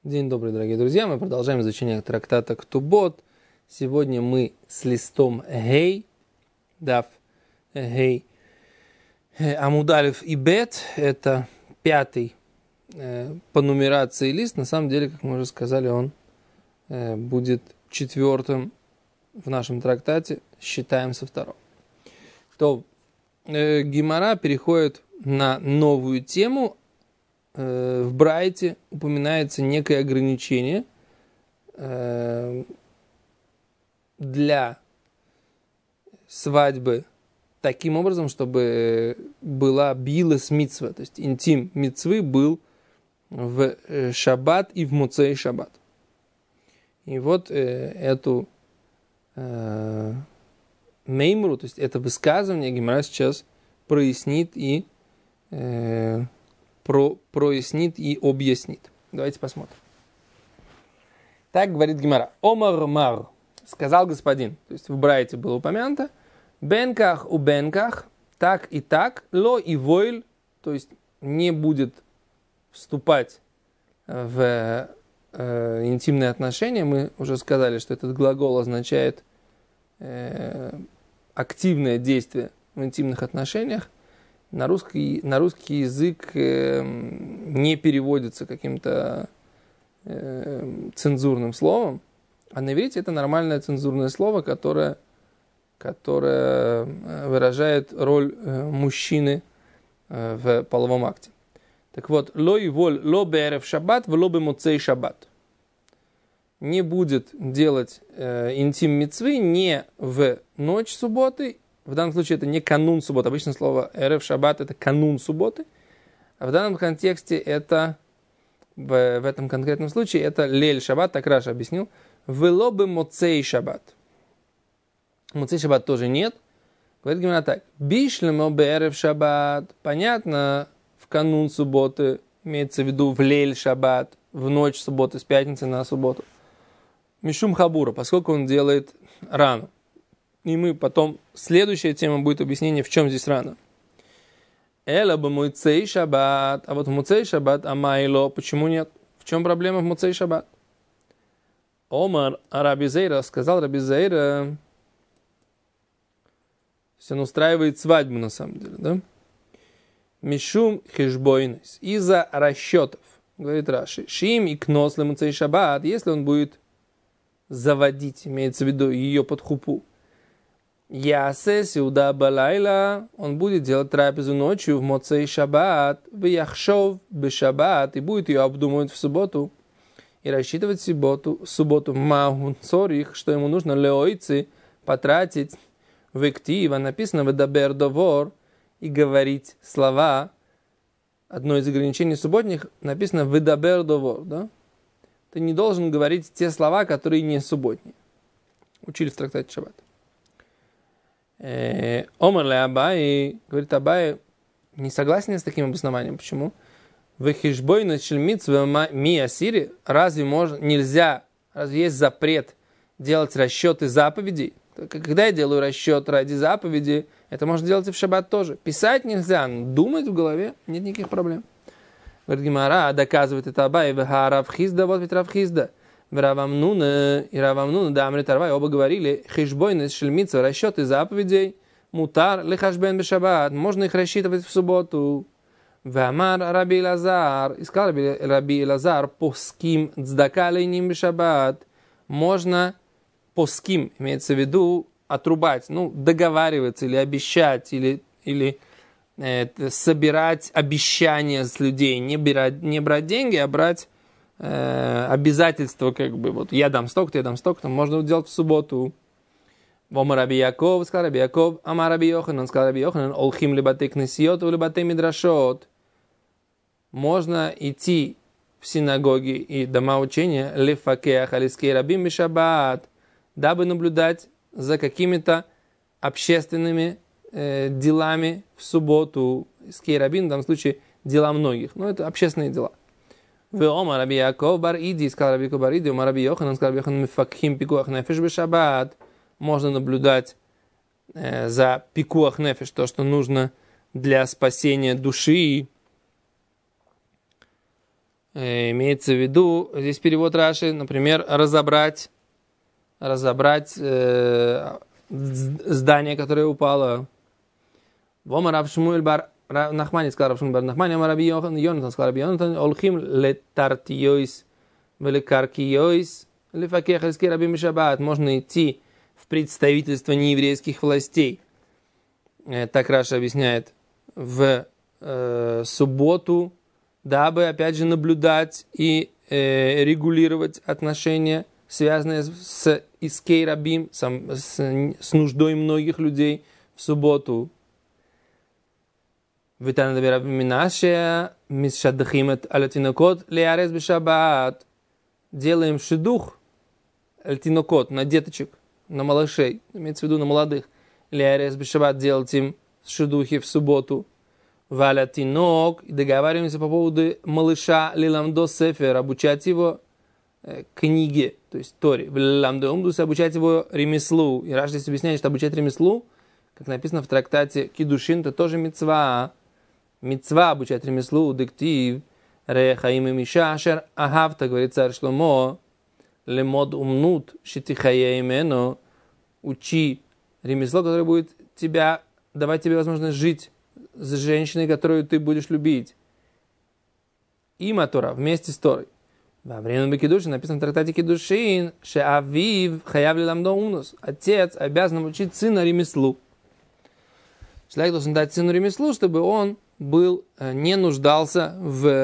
День добрый, дорогие друзья. Мы продолжаем изучение трактата Ктубот. Сегодня мы с листом Гей, Дав Гей, Амуд Алеф и Бет. Это пятый по нумерации лист. На самом деле, как мы уже сказали, он будет четвертым в нашем трактате. Считаем со второго. То Гемара переходит на новую тему. В Брайте упоминается некое ограничение для свадьбы таким образом, чтобы была билас мицва, то есть интим мицвы был в шаббат и в муцей шаббат. И вот эту меймру, то есть это высказывание Гемара сейчас прояснит и прояснит и объяснит. Давайте посмотрим. Так говорит Гемара. Омар мар, сказал господин, то есть в Брайте было упомянуто, бенках у бенках, так и так, ло и войль, то есть не будет вступать в интимные отношения. Мы уже сказали, что этот глагол означает активное действие в интимных отношениях. На русский язык не переводится каким-то цензурным словом, а на иврите это нормальное цензурное слово, которое выражает роль мужчины в половом акте. Так вот, ло и воль, ло беэрев шаббат, вло бе муцей шаббат. Не будет делать интим мицвы не в ночь субботы. В данном случае это не канун субботы. Обычно слово эрев шаббат это канун субботы. А в данном контексте это, в этом конкретном случае, это лель шаббат, так Раша объяснил. Вело бы моцей шаббат. Моцей шаббат тоже нет. Говорит Гемара так. Бишлемо бы эрев шаббат. Понятно, в канун субботы, имеется в виду в лель шаббат, в ночь субботы, с пятницы на субботу. Мишум хабура, поскольку он делает рано. И мы потом, следующая тема будет объяснение, в чем здесь рано. Эла бы муцей шаббат, а вот в муцей шаббат, а майло, почему нет? В чем проблема в муцей шаббат? Омар Раби Зейра, сказал Раби Зейра, он устраивает свадьбу на самом деле, да? Мишум хешбойнес, из-за расчетов, говорит Раши, шим и кнос ле муцей шаббат, если он будет заводить, имеется в виду ее под хупу, Ясе сиуда балайла, он будет делать трапезу ночью в моцей шаббат, в яхшов бе шаббат, и будет ее обдумывать в субботу, и рассчитывать субботу магун цорих, что ему нужно леойцы потратить в эктива, написано в дабер довор, и говорить слова. Одно из ограничений субботних написано в дабер довор, да? Ты не должен говорить те слова, которые не субботние. Учили в трактате Шаббат. Омар ле Абай, говорит Абай, не согласен с таким обоснованием. Почему? В хишбойнес шель мицве ми асири, разве есть запрет делать расчеты заповедей? Когда я делаю расчет ради заповеди, это можно делать и в шаббат тоже. Писать нельзя, но думать в голове нет никаких проблем. Говорит Гемара, доказывает это Абай, Рав Хизда, вот ведь Рав Хизда. Рав Амнуна и Рав Амнуна, да, Амрит Арвай, оба говорили, хишбойнес шель мицве, расчеты заповедей, мутар лехашбен бешаббат, можно их рассчитывать в субботу. Вамар Раби Элазар, и сказал Раби Элазар, поским цдака лейним бешаббат, можно поским, имеется в виду отрубать, договариваться или обещать, или собирать обещания с людей, не брать деньги, а брать обязательства, вот я дам столько-то, можно делать в субботу. Омар Раби Яков, сказал Раби Яков, Амар Раби Йоханан, сказал Раби Йоханан, олхим либатей кнесиот, либатей мидрашот. Можно идти в синагоги и дома учения, лефакеах алискей рабим бешаббат, дабы наблюдать за какими-то общественными делами в субботу. Скей рабин, в данном случае, дела многих. Это общественные дела. Омар Раби Яков бар иди, сказал Раби Яков бар иди, Омар Раби Йоханан, сказал Раби Йоханан, мефакхим пикуах нефеш бешаббат. Можно наблюдать за пикуах нефеш, то, что нужно для спасения души. Имеется в виду, здесь перевод Раши, например, разобрать здание, которое упало. Вома Рав Шмуэль бар Нахмани сказал Рав Шмуэль бар Нахмани, Ама Раби Йонатан сказал Раби Йонатан, Олхим летартиойс велекаркиойс лефакех эльский Раби Мишабат. Можно идти в представительство нееврейских властей. Так Раша объясняет, в субботу, дабы, опять же, наблюдать и регулировать отношения, связанные с искей рабим, с нуждой многих людей в субботу. Делаем шидух альтинокот на деточек, на малышей, имеется в виду на молодых. Леарес бешабат делать им шидухи в субботу. Валя тинок. И договариваемся по поводу малыша лиламдо сефер, обучать его книге, то есть Торе. Лиламдо умдус, обучать его ремеслу. И Раши здесь объясняет, что обучать ремеслу, как написано в трактате Кидушин, это тоже мицва. Мицва обучать ремеслу, диктив. Рехаим и мишашер. Агавта, говорит царь Шломо. Лемод умнут, шитихая имено. Учи ремесло, которое будет давать тебе возможность жить с женщиной, которую ты будешь любить. Има Тора, вместе с Торой. Во время Бекидушин написано в трактате Кидушин, шеавив хаяв ламдо унус. Отец обязан учить сына ремеслу. Человек должен дать сыну ремеслу, чтобы он не нуждался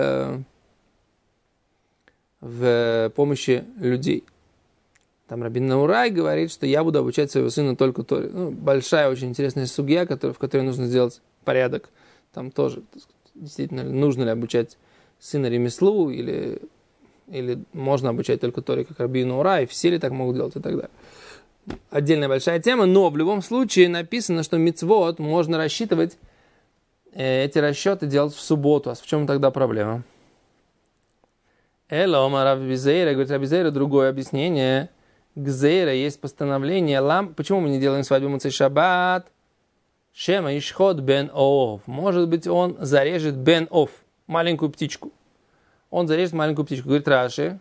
в помощи людей. Там Рабин Наурай говорит, что я буду обучать своего сына только Торе. Большая, очень интересная сугья, в которой нужно сделать порядок. Там тоже, действительно, нужно ли обучать сына ремеслу, или можно обучать только Торе, как Рабин Наурай, все ли так могут делать и так далее. Отдельная большая тема, но в любом случае написано, что мицвот можно рассчитывать, эти расчеты делать в субботу. А в чем тогда проблема? Элома Рав Бизейра, говорит Рав Бизейра, другое объяснение. Гзейра есть постановление. Почему мы не делаем свадьбу Моцей Шаббат? Шема ишхот бен ов. Может быть, он зарежет бен ов, маленькую птичку. Он зарежет маленькую птичку. Говорит Раши.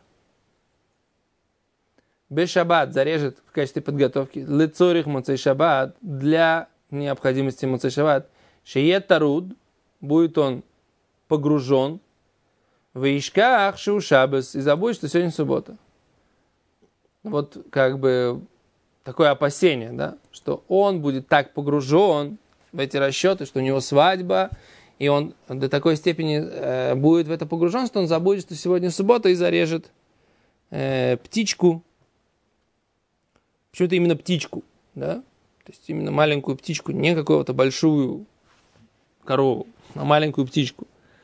Беш Шаббат зарежет в качестве подготовки. Лецорих Моцей Шаббат, для необходимости Моцей Шаббат. Шеет таруд, будет он погружен в ишках шу шаббас, и забудет, что сегодня суббота. Вот как бы такое опасение, да, что он будет так погружен в эти расчеты, что у него свадьба, и он до такой степени будет в это погружен, что он забудет, что сегодня суббота, и зарежет птичку. Почему-то именно птичку, да, то есть именно маленькую птичку, не какую-то большую корову, а маленькую птичку.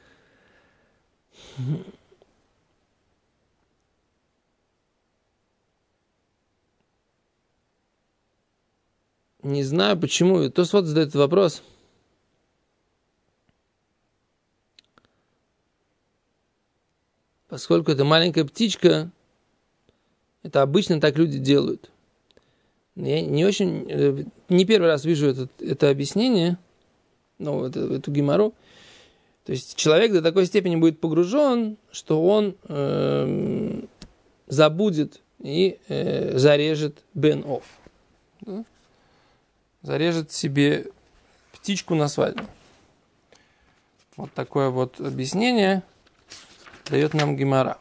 Не знаю почему. Тосфот задает этот вопрос. Поскольку это маленькая птичка, это обычно так люди делают. Я не первый раз вижу это объяснение, эту геморру. То есть человек до такой степени будет погружен, что он забудет и зарежет бен-оф. Да? Зарежет себе птичку на свадьбу. Вот такое вот объяснение дает нам гемора.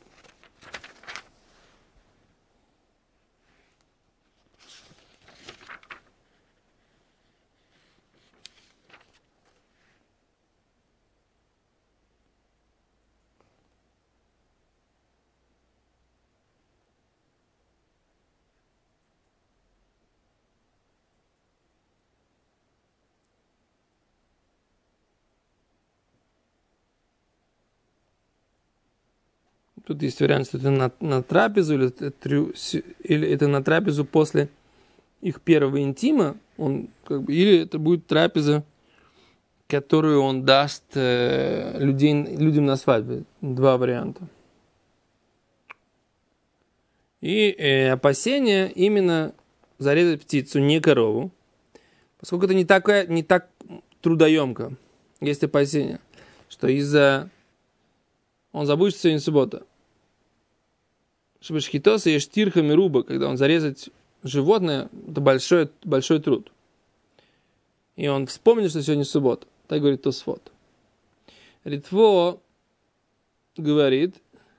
Тут есть вариант, что это на трапезу, или это на трапезу после их первого интима, или это будет трапеза, которую он даст людям на свадьбе. Два варианта. И опасение именно зарезать птицу, не корову, поскольку это не так трудоемко. Есть опасение, что из-за он забудет, что сегодня суббота. Шабашхитоса есть штирха мируба, когда он зарезать животное, это большой труд. И он вспомнит, что сегодня суббота. Так говорит Тосфот. Ритво говорит,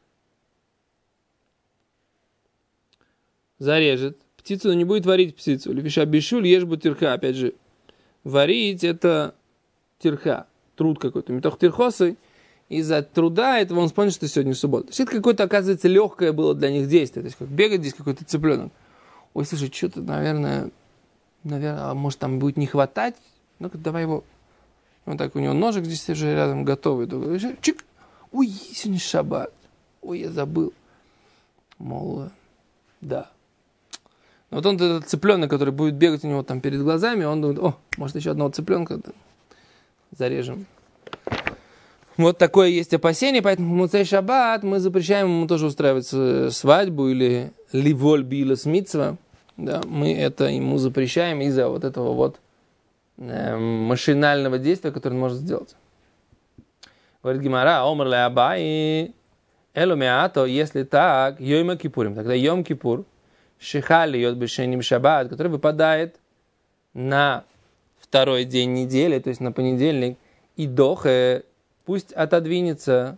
зарежет птицу, но не будет варить птицу. Лепиша бешуль, ешь бутирха. Опять же, варить это тирха, труд какой-то. Метох тирхосы. Из-за труда этого он вспомнит, что сегодня суббота. То есть это какое-то, оказывается, легкое было для них действие. То есть как бегать здесь какой-то цыпленок. Ой, слушай, что-то, наверное, может там будет не хватать. Ну-ка, давай его. Вот так у него ножик здесь уже рядом готовый. Чик. Ой, сегодня шаббат. Ой, я забыл. Мол, да. Но вот он этот цыпленок, который будет бегать у него там перед глазами, он думает, может еще одного цыпленка зарежем. Вот такое есть опасение, поэтому в Муцей Шаббат мы запрещаем ему тоже устраивать свадьбу или ливоль билас мицва. Да, мы это ему запрещаем из-за вот этого вот машинального действия, которое он может сделать. Говорит Гемара, омр ле абай, элу меато, если так, йойма кипурим, тогда йом кипур, шихали йод бешеним шаббат, который выпадает на второй день недели, то есть на понедельник, и дохе, пусть отодвинется.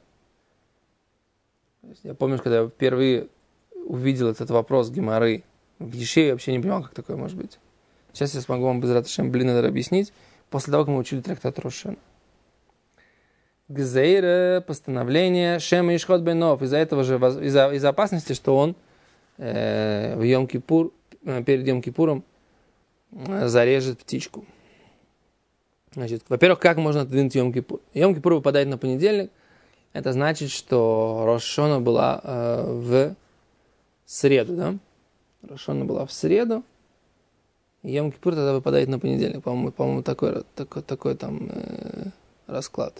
Я помню, когда я впервые увидел этот вопрос Гемары в Ешеве, я вообще не понимал, как такое может быть. Сейчас я смогу вам без раташем блинадер объяснить, после того, как мы учили трактат Рош ха-Шана. Гзейра, постановление, шема ишхот бенов, из-за этого же, из-за опасности, что он в Йом-Кипур, перед Йом-Кипуром зарежет птичку. Значит, во-первых, как можно отодвинуть Йом-Кипур? Йом-Кипур выпадает на понедельник. Это значит, что Рош ха-Шана была в среду, да? Рош ха-Шана была в среду. Йом-Кипур тогда выпадает на понедельник. По-моему, такой там расклад.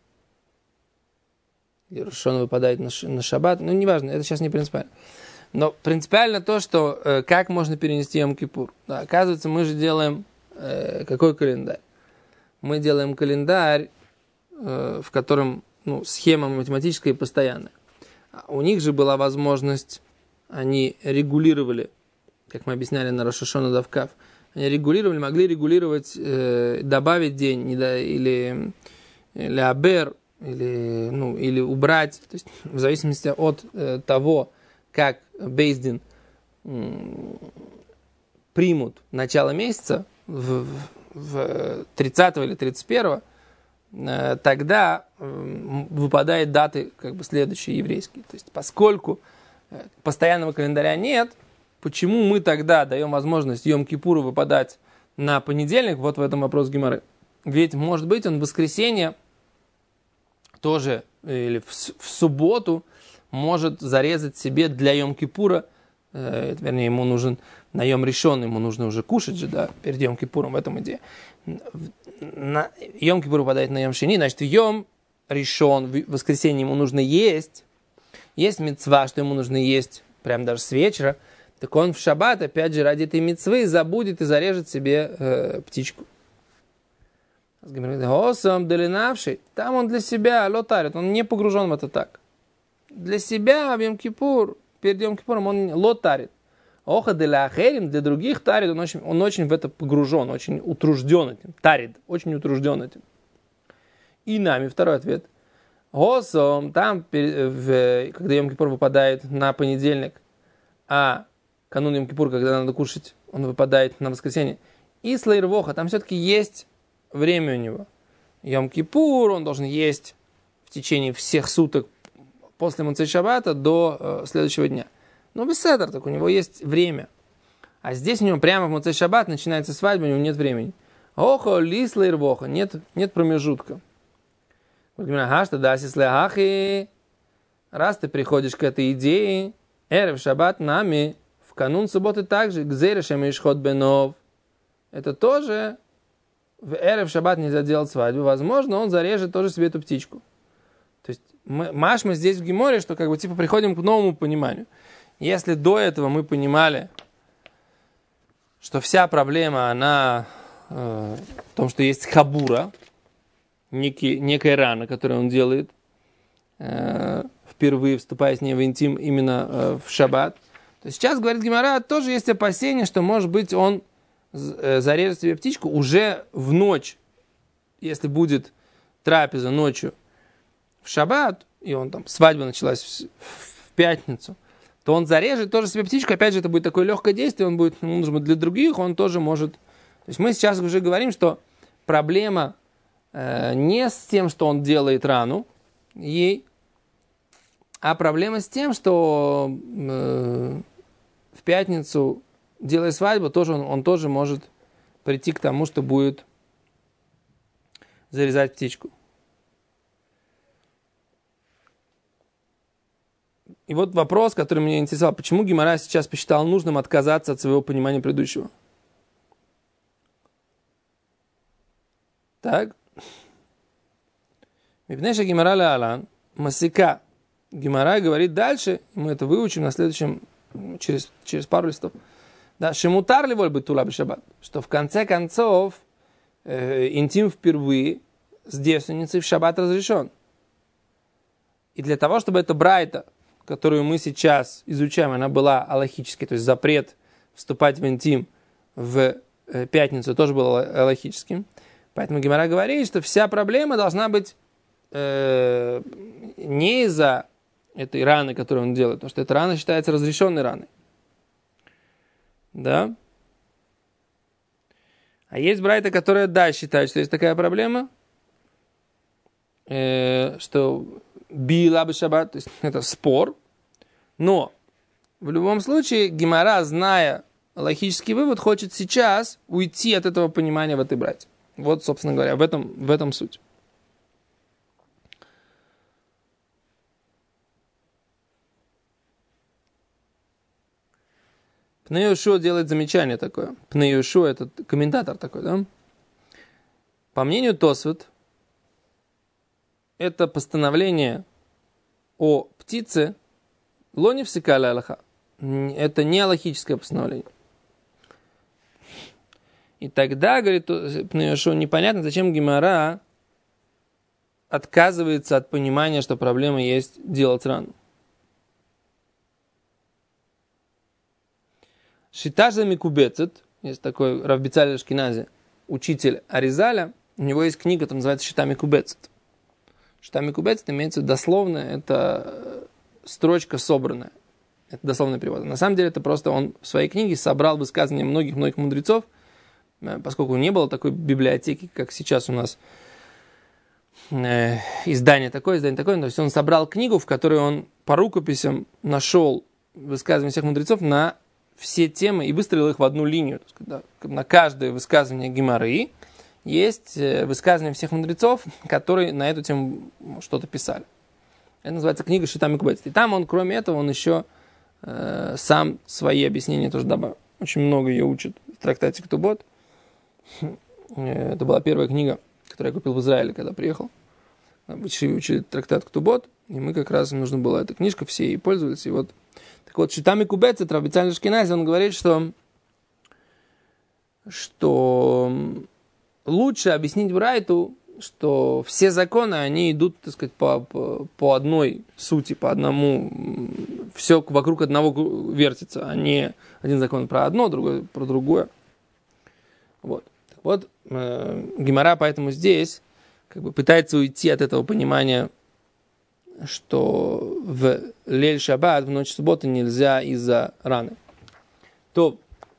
Или Рош ха-Шана выпадает на шаббат. Ну, неважно, это сейчас не принципиально. Но принципиально то, что как можно перенести Йом-Кипур. Да, оказывается, мы же делаем какой календарь? Мы делаем календарь, в котором схема математическая и постоянная. У них же была возможность, они регулировали, как мы объясняли на Рош ха-Шана Давкав, они могли регулировать, добавить день, или абер, или убрать, то есть в зависимости от того, как бейздин примут начало месяца в 30 или 31, тогда выпадают даты как бы следующие еврейские. То есть поскольку постоянного календаря нет, почему мы тогда даем возможность Йом-Кипуру выпадать на понедельник? Вот в этом вопрос Гемары. Ведь, может быть, он в воскресенье тоже, или в субботу, может зарезать себе для Йом-Кипура, вернее, ему нужен на Йом Ришон, ему нужно уже кушать же, да, перед Йом-Кипуром, в этом идея. Йом-Кипур выпадает на Йом Шини, значит, Йом Ришон, в воскресенье ему нужно есть. Есть мицва, что ему нужно есть прям даже с вечера. Так он в шаббат, опять же, ради этой мицвы забудет и зарежет себе птичку. Там он для себя лотарит, он не погружен в это так. Для себя в Йом-Кипур, перед Йом-Кипуром он лотарит. Оха для ахерим, для других тарит, он очень в это погружен, очень утружден этим. Тарит, очень утружден этим. И нами второй ответ. Госом, там, когда Йом-Кипур выпадает на понедельник, а канун Йом-Кипур, когда надо кушать, он выпадает на воскресенье. И слейрвоха, там все-таки есть время у него. Йом-Кипур, он должен есть в течение всех суток после Муцей Шаббата до следующего дня. Но без седер, так у него есть время. А здесь у него прямо в Муцей Шаббат начинается свадьба, у него нет времени. Охо, лислейр воха, нет промежутка. Раз ты приходишь к этой идее, эрев шаббат нами, в канун субботы также, гзейрешем ишхот бенов. Это тоже в эрев шаббат нельзя делать свадьбу. Возможно, он зарежет тоже себе эту птичку. То есть мы здесь в Геморе, что как бы типа приходим к новому пониманию. Если до этого мы понимали, что вся проблема, она в том, что есть хабура, некая рана, которую он делает, впервые вступая с ней в интим именно в шаббат, то сейчас, говорит Гемара, тоже есть опасение, что, может быть, он зарежет себе птичку уже в ночь, если будет трапеза ночью в шаббат, и он там, свадьба началась в пятницу, то он зарежет тоже себе птичку, опять же, это будет такое легкое действие, он будет, нужно для других, он тоже может. То есть мы сейчас уже говорим, что проблема не с тем, что он делает рану ей, а проблема с тем, что в пятницу, делая свадьбу, тоже он тоже может прийти к тому, что будет зарезать птичку. И вот вопрос, который меня интересовал. Почему Гемара сейчас посчитал нужным отказаться от своего понимания предыдущего? Так. Мипнеша Гемара леалан масика. Гемара говорит дальше, мы это выучим на следующем, через пару листов. Да, шемутар ли воль битула бешаббат, что в конце концов интим впервые с девственницей в шаббат разрешен. И для того, чтобы эта брайта, которую мы сейчас изучаем, она была алахической, то есть запрет вступать в интим в пятницу тоже был алахическим. Поэтому Гемара говорит, что вся проблема должна быть не из-за этой раны, которую он делает, потому что эта рана считается разрешенной раной. Да? А есть брайта, которая, да, считает, что есть такая проблема, что била бы шаббат, то есть это спор, но в любом случае Гемара, зная логический вывод, хочет сейчас уйти от этого понимания в этой брайте. Вот, собственно говоря, в этом суть. Пней Йошуа делает замечание такое. Пней Йошуа, это комментатор такой, да? По мнению Тосфот, это постановление о птице лони всекали алаха. Это не алахическое постановление. И тогда, говорит Пней Йошуа, непонятно, зачем Гемара отказывается от понимания, что проблема есть делать рану. Шитажа Микубецет, есть такой Рав Бицалель Ашкенази, учитель Аризаля, у него есть книга, там называется Шита Микубецет. Шита Микубецет имеется дословно, это строчка собранная. Это дословный перевод. На самом деле это просто он в своей книге собрал высказывания многих мудрецов, поскольку не было такой библиотеки, как сейчас у нас издание такое, то есть он собрал книгу, в которой он по рукописям нашел высказывания всех мудрецов на все темы и выстроил их в одну линию. На каждое высказывание Гемары есть высказывания всех мудрецов, которые на эту тему что-то писали. Это называется книга Шита Микубецет. И там он, кроме этого, он еще сам свои объяснения тоже добавил. Очень много ее учит в трактате Ктубот. Это была первая книга, которую я купил в Израиле, когда приехал. Учили трактат Ктубот, и мы как раз, нужна была эта книжка, все ей пользовались, и вот. Так вот, Шита Микубецет, Рав Бицалель Ашкенази, он говорит, что лучше объяснить брайту, что все законы, они идут, так сказать, по одной сути, по одному, все вокруг одного вертится, а не один закон про одно, другой про другое. Вот. Так вот, Гемара поэтому здесь как бы пытается уйти от этого понимания, что в Лель Шаббат, в ночь субботы, нельзя из-за раны. То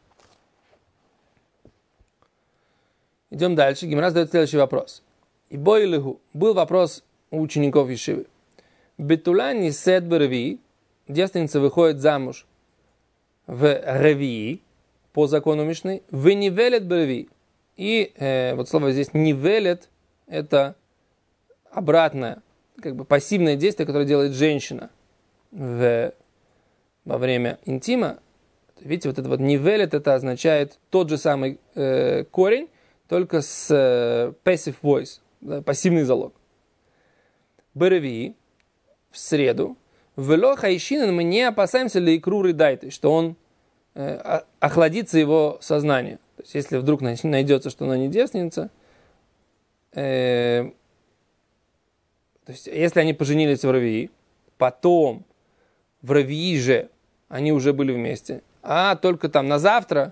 идем дальше. Гемара задает следующий вопрос. И бойлиху. Был вопрос у учеников Ешивы. Бетулани сед берви. Девственница выходит замуж в ревии, по закону Мишны, в нивелет берви. И вот слово здесь нивелет, это обратное, как бы пассивное действие, которое делает женщина во время интима. Видите, вот это вот нивелет, это означает тот же самый корень, только с passive voice, да, пассивный залог. Береви, в среду, вело хайшинен, мы не опасаемся ли икру рыдайты, что он охладится его сознание. То есть, если вдруг найдется, что она не девственница, То есть, если они поженились в Равии, потом в Равии же они уже были вместе, а только там на завтра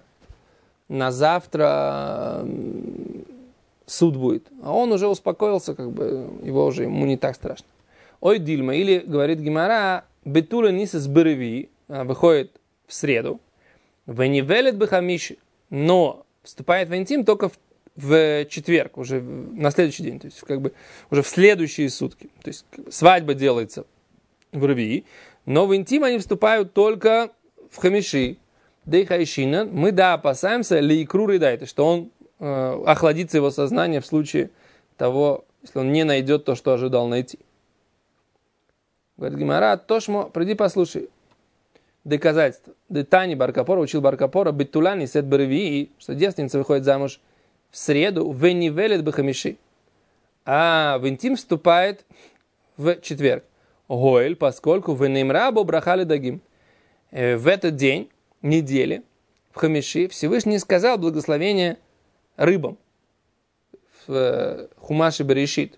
суд будет. А он уже успокоился, как бы ему не так страшно. Ой, Дильма, или, говорит Гемара, бетула нисес бреви, выходит в среду, венивелет бхамиши, но вступает в интим только в четверг, уже на следующий день, то есть как бы уже в следующие сутки. То есть свадьба делается в Ревии, но в интим они вступают только в хамиши. Да и хайшина, мы опасаемся лейкру ридайта, что он охладится его сознание в случае того, если он не найдет то, что ожидал найти. Говорит Гемара, Тошмо, приди послушай. Доказательство. Детани Баркапора учил Баркапора, битуляни сет баревии, что девственница выходит замуж в среду, венивелет бхамиши, а в интим вступает в четверг. Гоэль, поскольку венемрабо брахали дагим. В этот день недели в хамиши Всевышний сказал благословение рыбам в Хумаше Берешит.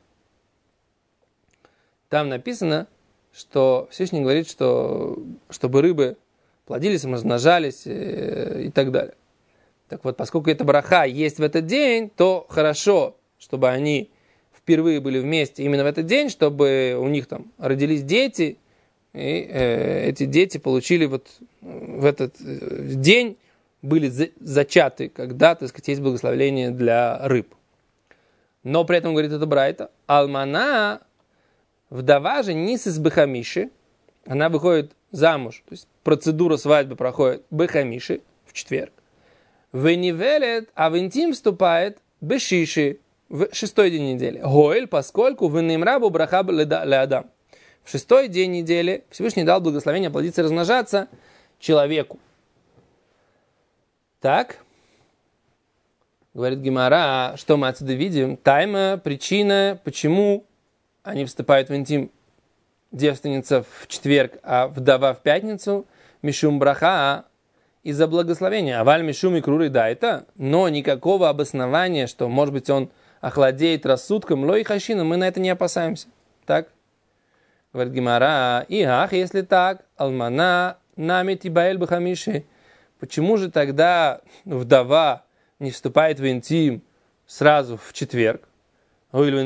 Там написано, что Всевышний говорит, что чтобы рыбы плодились, размножались и так далее. Так вот, поскольку эта браха есть в этот день, то хорошо, чтобы они впервые были вместе именно в этот день, чтобы у них там родились дети, и эти дети получили вот в этот день, были зачаты, когда, так сказать, есть благословение для рыб. Но при этом, говорит это Брайта, алмана, вдова же нисис бхамиши, она выходит замуж, то есть процедура свадьбы проходит бхамиши в четверг. Венивелет, а в интим вступает бешиши в шестой день недели. Гоэль, поскольку венемрабу брахаб леадам. В шестой день недели Всевышний дал благословение плодиться и размножаться человеку. Так, говорит Гемара, что мы отсюда видим? Тайма, причина, почему они вступают в интим, девственница в четверг, а вдова в пятницу, мишум браха, из-за благословения. Аваль мишум и круры дайта, но никакого обоснования, что, может быть, он охладеет рассудком, лой хашина, мы на это не опасаемся. Так? Говорит Гемара, если так, алмана, нами тибаэль бхамиши. Почему же тогда вдова не вступает в интим сразу в четверг? Ведь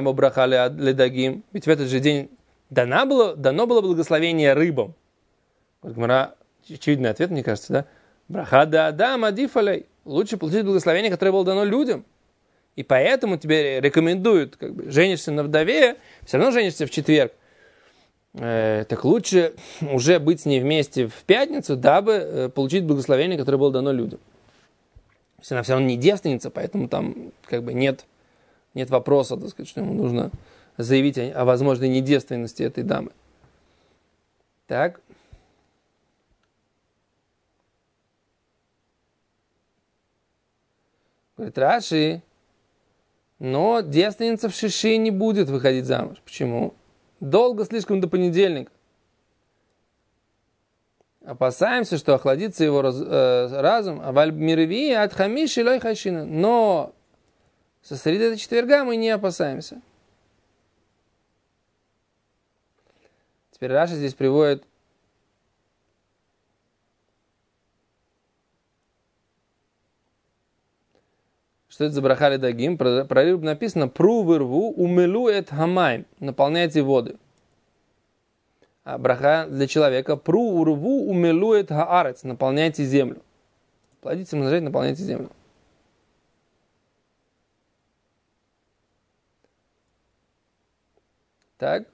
в этот же день дано было благословение рыбам. Гемара, очевидный ответ, мне кажется, да? Браха да адам адифалей. Лучше получить благословение, которое было дано людям. И поэтому тебе рекомендуют, как бы, женишься на вдове, все равно женишься в четверг. Так лучше уже быть с ней вместе в пятницу, дабы получить благословение, которое было дано людям. То есть она все равно не девственница, поэтому там как бы нет вопроса, так сказать, что ему нужно заявить о возможной недевственности этой дамы. Так. Говорит Раши, но девственница в шиши не будет выходить замуж. Почему? Долго слишком до понедельника. Опасаемся, что охладится его разум. А валь мирви от хамиши лой хашина. Но со среды до четверга мы не опасаемся. Теперь Раша здесь приводит что это за брахали дагим? Про рыб написано пру вырву умелу эт хамайм. Наполняйте воды. А браха для человека пру урву умелу эт хаарец. Наполняйте землю. Плодите, умножайте, наполняйте землю. Так.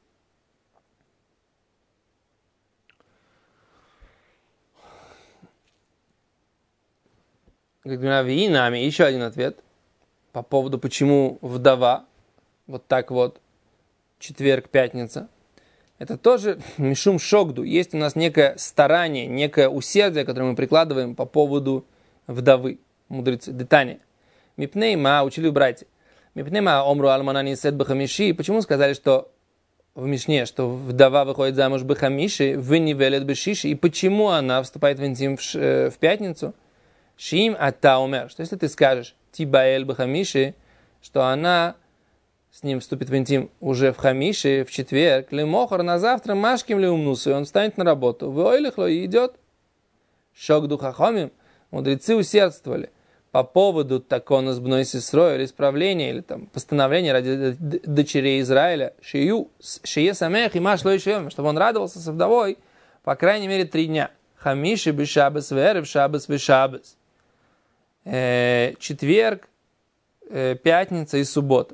Нами еще один ответ по поводу, почему вдова вот так вот четверг, пятница. Это тоже мишум шогду. Есть у нас некое старание, некое усердие, которое мы прикладываем по поводу вдовы. Мудрецы, детание. Мипнейма, учили в братья. Мипнейма омру алманани сет бхамиши. Почему сказали, что в Мишне, что вдова выходит замуж бхамиши, в нивелет бешиши. И почему она вступает в интим в пятницу? Шим ата умер, что если ты скажешь тибаэль бхамиши, что она с ним вступит в интим уже в хамиши, в четверг, лемохор на завтра, машким ли умнусу, и он встанет на работу, войлихло и идет. Шок духа хомим, мудрецы усердствовали по поводу такого сбной сестрой, или исправления, или там постановления ради дочерей Израиля, шие самех и маш лой шеем, чтобы он радовался со вдовой, по крайней мере, 3 дня. Хамиши бы шабас верев, шабас вы шабас. Четверг, пятница и суббота.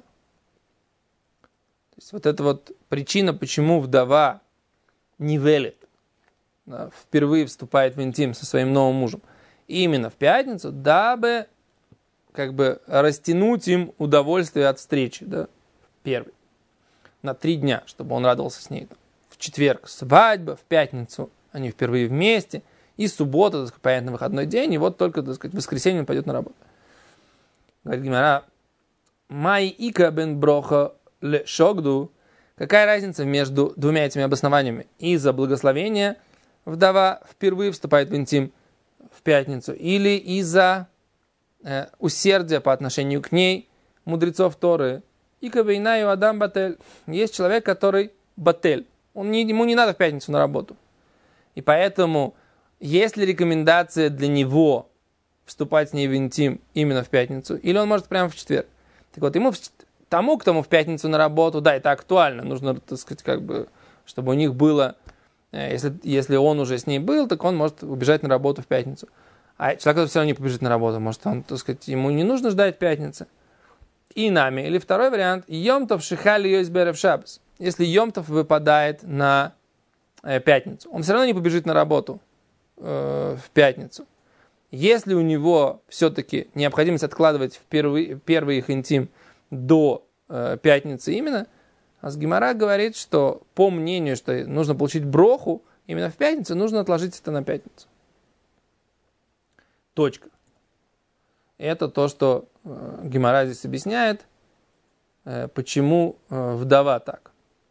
То есть вот это вот причина, почему вдова не велит, да, впервые вступает в интим со своим новым мужем. Именно в пятницу, дабы как бы растянуть им удовольствие от встречи, да, первый, на 3 дня, чтобы он радовался с ней. В четверг свадьба, в пятницу они впервые вместе, и суббота, так сказать, понятно, выходной день, и вот только, так сказать, в воскресенье он пойдет на работу. Говорит Гемара, май ика бен броха ле шогду. Какая разница между двумя этими обоснованиями? Из-за благословения вдова впервые вступает в интим в пятницу, или из-за усердия по отношению к ней мудрецов Торы. Ика бейнаю адам батель. Есть человек, который батель. Ему не надо в пятницу на работу. И поэтому, есть ли рекомендация для него вступать с ней в интим именно в пятницу, или он может прямо в четверг? Так вот, тому, кто в пятницу на работу, да, это актуально. Нужно, так сказать, как бы, чтобы у них было, если он уже с ней был, так он может убежать на работу в пятницу. А человек, который все равно не побежит на работу, может, он, так сказать, ему не нужно ждать пятницы. И нами. Или второй вариант, йомтов шихали йойсберев шабас. Если йомтов выпадает на пятницу, он все равно не побежит на работу в пятницу. Если у него все-таки необходимость откладывать первый их интим до пятницы именно, Гемара говорит, что по мнению, что нужно получить броху именно в пятницу, нужно отложить это на пятницу. Точка. Это то, что Гемара здесь объясняет, почему вдова так.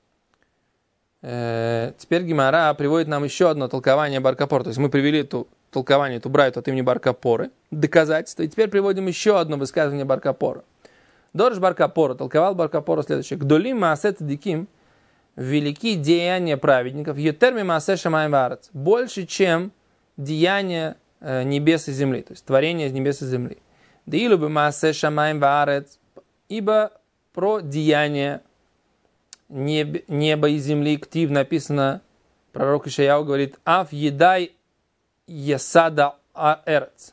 Теперь Гемара приводит нам еще одно толкование Бар-Капора. То есть мы привели толкование, эту брайту от имени Бар-Капоры, доказательство, и теперь приводим еще одно высказывание Бар-Капора. Дорж Бар-Капора толковал Бар-Капора следующее. Гдолим маасет диким, великие деяния праведников, етерми маасе шамаем ваарец, больше, чем деяния небес и земли, то есть творение небес и земли. Деилу бы маасе шамаем ваарец, ибо про деяния неба и земли ктив написано, пророк Ишаяу говорит, аф едай ясада аэрц.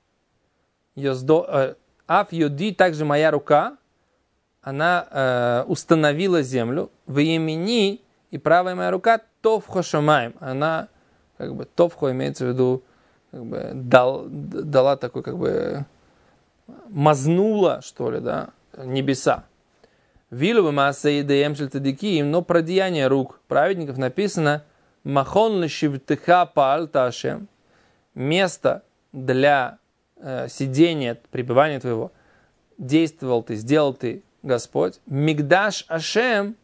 Аф йоди, также моя рука, она установила землю, в Йемени, и правая моя рука, товхо шамаем. Она, как бы, товхо имеется в виду, как бы, дала такой, как бы, мазнула, что ли, да, небеса. Вилу маасе идеем шельтадикиим, но про деяния рук праведников написано махон лешивтыха пааль ташем, место для сидения, пребывания твоего, действовал ты, сделал ты, Господь. Мигдаш Ашем,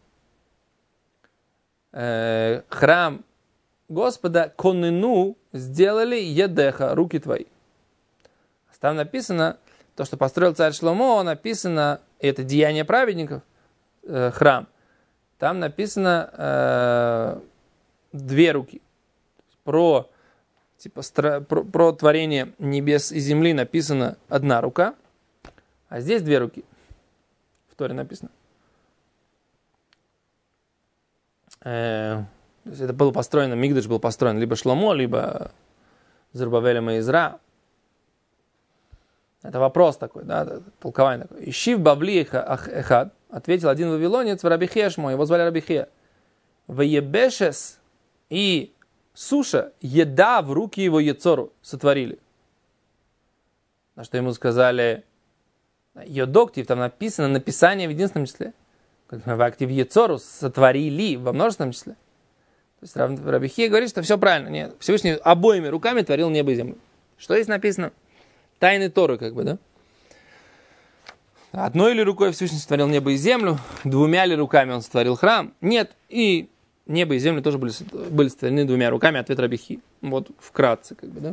храм Господа, конину, сделали едеха, руки твои. Там написано, то, что построил царь Шломо, написано, это деяние праведников, храм. Там написано 2 руки. Про творение небес и земли написано 1 рука, а здесь 2 руки. В Торе написано. То есть это было построено, Мигдаш был построен либо Шломо, либо Зерубавелем и Изра. Это вопрос такой, да, толкование такое. Ищив бавли эхад, ответил один вавилонец в Рабихе Шмо, его звали Рабихе. Ваебешес и суша, еда в руки его Ецору сотворили. На что ему сказали, йодоктив, там написано написание в единственном числе. В актив Ецору сотворили во множественном числе. То есть Рабихе говорит, что все правильно. Нет, Всевышний обоими руками творил небо и землю. Что здесь написано? Тайны Торы, как бы, да? Одной ли рукой Всевышний сотворил небо и землю, 2 ли руками он сотворил храм? Нет, и небо и земля тоже были сотворены 2 руками, ответ Рабихи. Вот вкратце, как бы, да?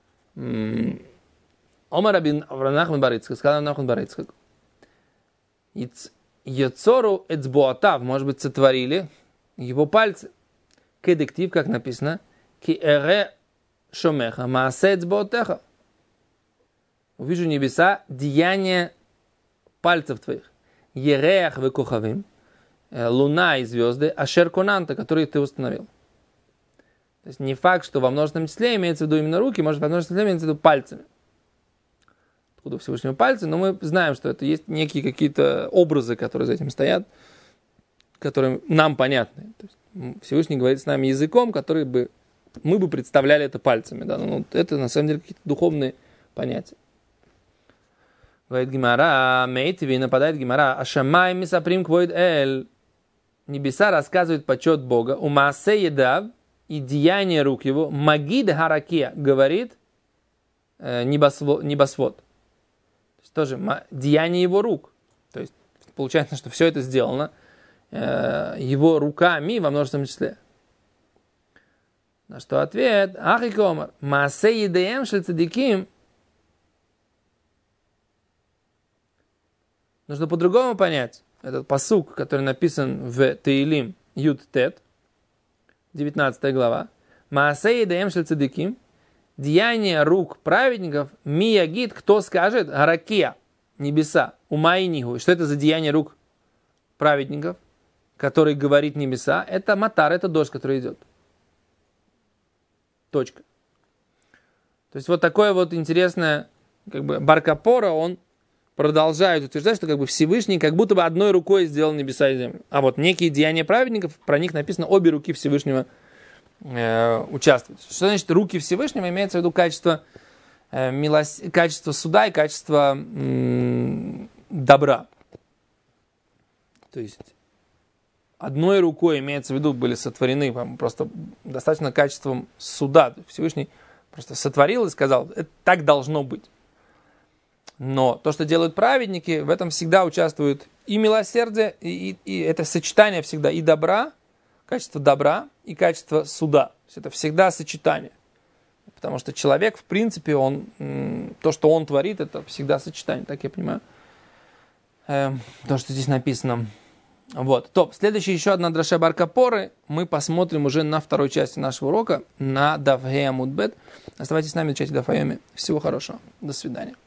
Омар Рабин Авранахман Барицкак, сказал Авранахман Барицкак. Йоцору эцбуатав, может быть, сотворили его пальцы. Кедектив, как написано, ки эре шомеха, маасе эцбуатеха. Увижу небеса, деяния пальцев твоих. Ереах векухавим, луна и звезды, ашер конанта, которые ты установил. То есть не факт, что во множественном числе имеется в виду именно руки, может во множественном числе имеется в виду пальцами. Откуда у Всевышнего пальцы, но мы знаем, что это есть некие какие-то образы, которые за этим стоят, которые нам понятны. То есть Всевышний говорит с нами языком, который бы мы бы представляли это пальцами. Да? Ну, это на самом деле какие-то духовные понятия. Говорит Гемара, Мейтиви, нападает Гемара, Ашамай мисаприм квоид эль. Небеса рассказывают почет Бога. У Маасе едав и деяние рук его. Магид харакия, говорит небосвод. То есть тоже деяние его рук. То есть получается, что все это сделано его руками во множественном числе. На что ответ, Ахикомар, Маасе едеем шель цадиким. Нужно по-другому понять этот пасук, который написан в Теилим Юд Тет, 19 глава. Маасе едаем шель цадиким, деяние рук праведников, миягид, кто скажет, гаракия, небеса, умайнигу. Что это за деяние рук праведников, который говорит небеса? Это матар, это дождь, который идет. Точка. То есть вот такое вот интересное, как бы Бар-Капора, он продолжают утверждать, что как бы Всевышний как будто бы одной рукой сделал небеса и землю. А вот некие деяния праведников, про них написано, обе руки Всевышнего участвуют. Что значит руки Всевышнего? Имеется в виду качество, качество суда и качество добра. То есть одной рукой, имеется в виду, были сотворены просто достаточно качеством суда. Всевышний просто сотворил и сказал, это так должно быть. Но то, что делают праведники, в этом всегда участвует и милосердие, и это сочетание всегда и добра, качество добра и качество суда. То есть это всегда сочетание. Потому что человек, в принципе, то, что он творит, это всегда сочетание, так я понимаю. То, что здесь написано. Вот. Топ. Следующая еще одна драша Бар-Капоры. Мы посмотрим уже на второй части нашего урока, на Дав Гей Амуд Бет. Оставайтесь с нами в чате Дав Йоми. Всего хорошего. До свидания.